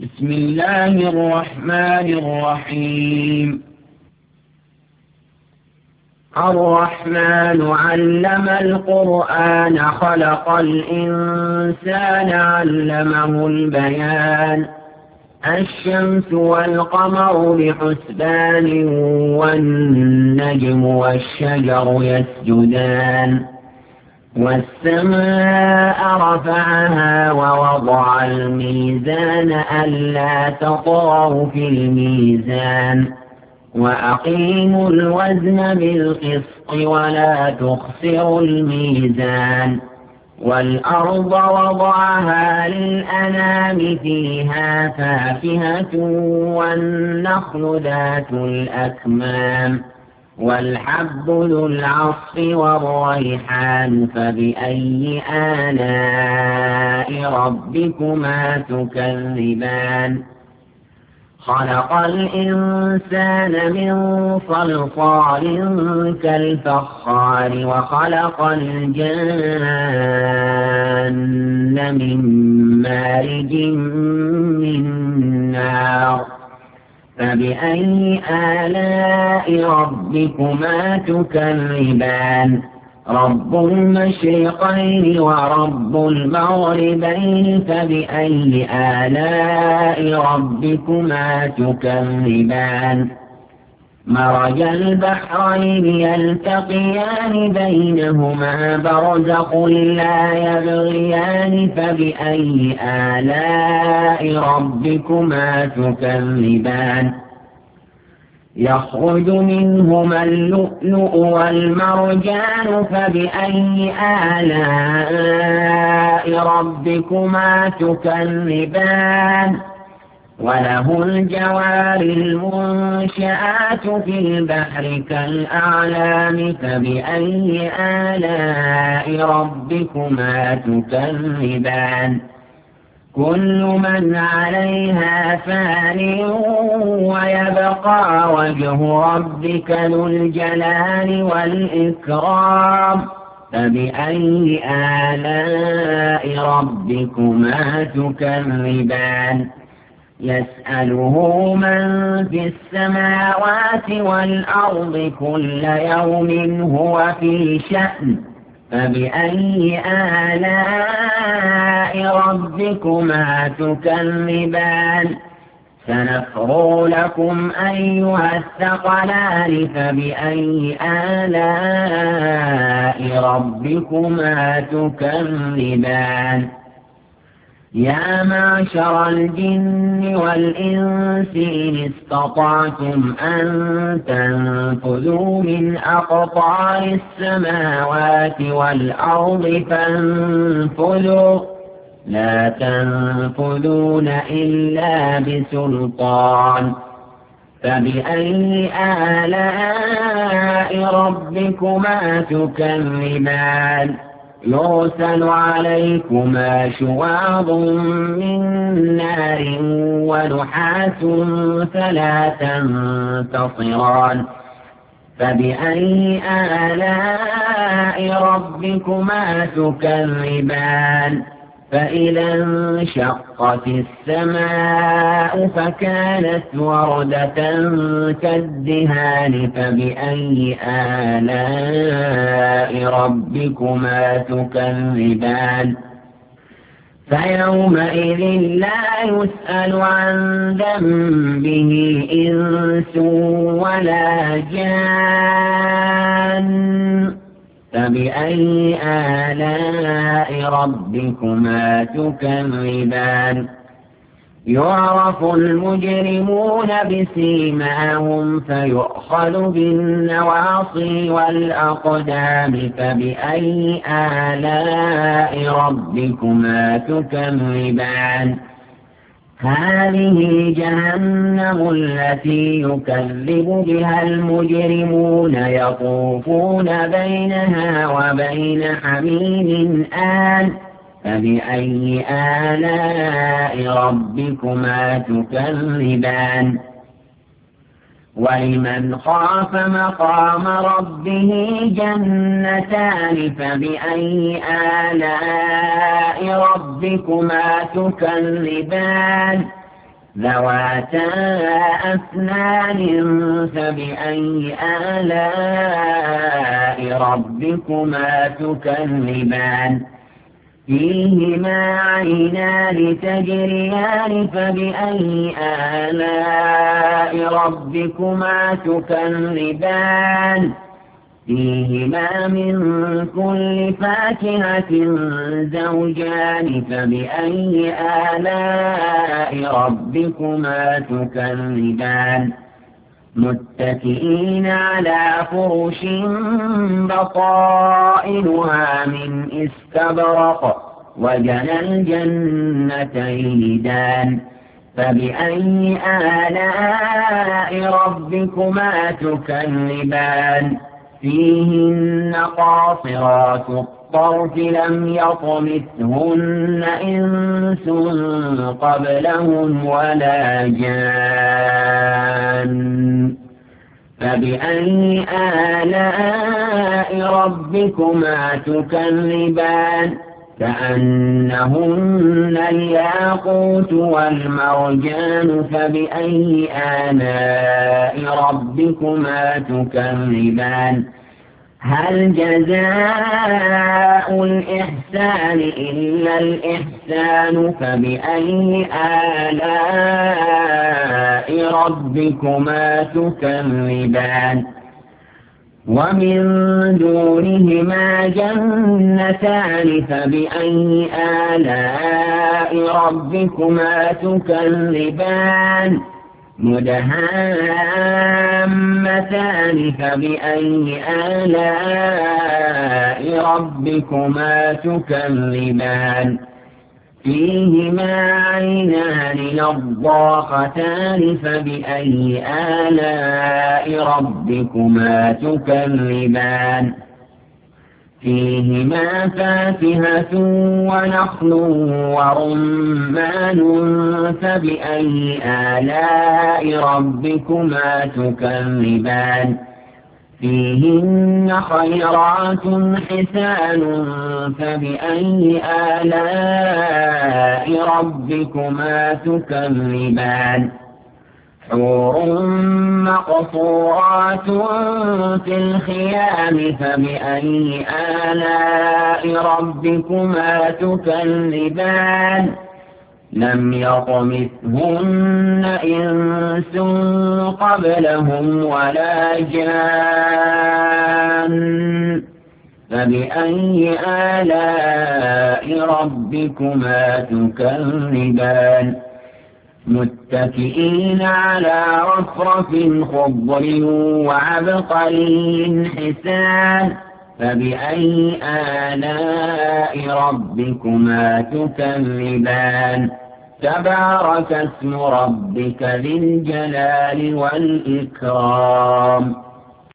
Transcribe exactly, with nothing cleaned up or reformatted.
بسم الله الرحمن الرحيم. الرحمن علم القرآن خلق الإنسان علمه البيان. الشمس والقمر بحسبان والنجم والشجر يسجدان والسماء رفعها ووضع الميزان ألا تطغوا في الميزان وأقيموا الوزن بالقسط ولا تخسروا الميزان والأرض وضعها للأنام فيها فاكهة والنخل ذات الأكمام والحب ذو العصف والريحان فبأي آلاء ربكما تكذبان خلق الإنسان من صلصال كالفخار وخلق الجن من مارج من نار فبأي آلاء ربكما تكذبان رب المشرقين ورب المغربين فبأي آلاء ربكما تكذبان مرج البحرين يلتقيان بينهما برزخ لا يبغيان فبأي آلاء ربكما تكذبان يخرج منهما اللؤلؤ والمرجان فبأي آلاء ربكما تكذبان وله الجوار المنشآت في البحر كالأعلام فبأي آلاء ربكما تكذبان كل من عليها فان ويبقى وجه ربك ذو الجلال والإكرام فبأي آلاء ربكما تكذبان يسأله من في السماوات والأرض كل يوم هو في شأن فبأي آلاء ربكما تكذبان سنفرغ لكم أيها الثقلان فبأي آلاء ربكما تكذبان يا معشر الجن والإنس إن استطعتم أن تنفذوا من أقطار السماوات والأرض فانفذوا لا تنفذون إلا بسلطان فبأي آلاء ربكما تكذبان يرسل عليكما شواظ من نار ونحاس فلا تنتصران فبأي آلاء ربكما تكذبان فإذا انشقت السماء فكانت وردة كالدهان فبأي آلاء ربكما تكذبان فيومئذ لا يسأل عن ذنبه إنس ولا جان فبأي آلاء ربكما تكذبان يعرف المجرمون بسيماهم فيؤخذ بالنواصي والأقدام فبأي آلاء ربكما تكذبان هذه جهنم التي يكذب بها المجرمون يطوفون بينها وبين حميم آن فبأي آلاء ربكما تكذبان ولمن خاف مقام ربه جنتان فبأي آلاء ربكما تكذبان ذواتا أفنان فبأي آلاء ربكما تكذبان فيهما عينان تجريان فبأي آلاء ربكما تكذبان فيهما من كل فاكهة زوجان فبأي آلاء ربكما تكذبان متكئين على فرش بطائنها من استبرق وجنى الجنتين دان فبأي آلاء ربكما تكذبان فيهن قاصرات الطرف لم يطمثهن إنس قبلهم ولا جان فبأي آلاء ربكما تكذبان كأنهن الياقوت والمرجان فبأي آلاء ربكما تكذبان هل جزاء الإحسان إلا الإحسان فبأي آلاء ربكما تكذبان ومن دونهما جنتان فبأي آلاء ربكما تكذبان مدهامتان فبأي آلاء ربكما تكذبان فيهما عينان نضاختان فبأي آلاء ربكما تكذبان فيهما فاكهة ونخل ورمان فبأي آلاء ربكما تكذبان فيهن خيرات حسان فبأي آلاء ربكما تكذبان حور مقصورات في الخيام فبأي آلاء ربكما تكذبان لم يطمثهن إنس قبلهم ولا جان فبأي آلاء ربكما تكذبان متكئين على رفرف خضر وعبقري حسان فبأي آلاء ربكما تكذبان تبارك اسم ربك ذي الجلال والإكرام